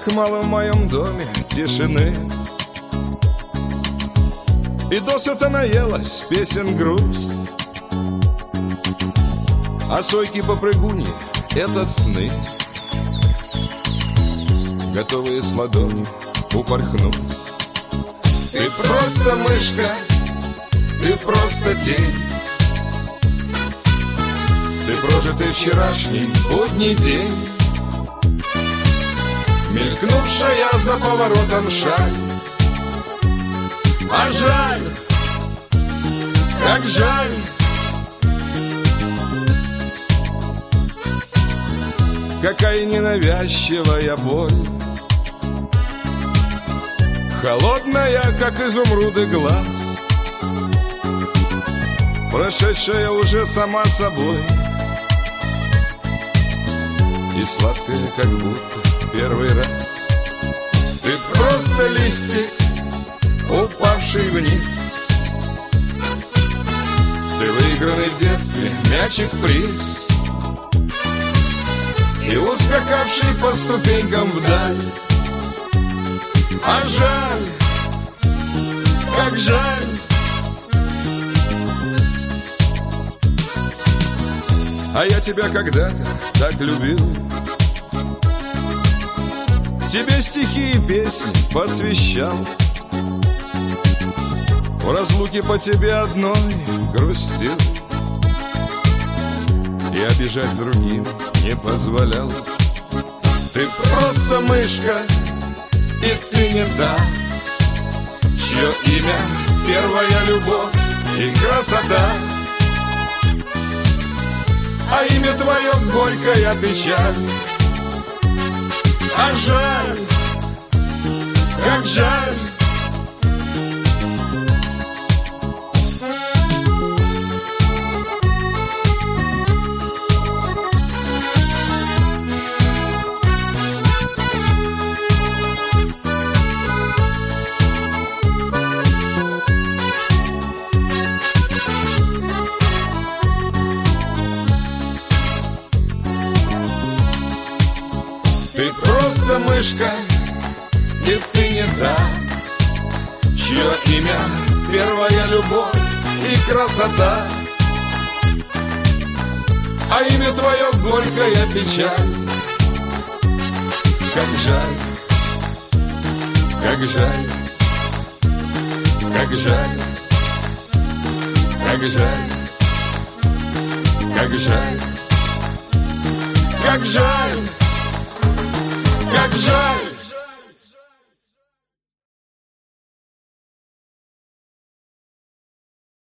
Как мало в моем доме тишины, и досыта наелась песен грусть, а сойки-попрыгуни — это сны, готовые с ладони упорхнуть. Ты просто мышка, ты просто тень, ты прожитый вчерашний будний день, мелькнувшая за поворотом шаль. А жаль, как жаль, какая ненавязчивая боль, холодная, как изумруды, глаз, прошедшая уже сама собой, и сладкая, как будто первый раз. Ты просто листик, упавший вниз, ты выигранный в детстве мячик-приз, и ускакавший по ступенькам вдаль. А жаль, как жаль, а я тебя когда-то так любил, тебе стихи и песни посвящал, в разлуке по тебе одной грустил, и обижать другим не позволял. Ты просто мышка, и ты не та, чье имя первая любовь и красота, а имя твое горькая печаль. А жаль, как жаль, ты просто мышка, и ты не та, чье имя первая любовь и красота, а имя твое горькая печаль. Как жаль, как жаль, как жаль, как жаль, как жаль, как жаль.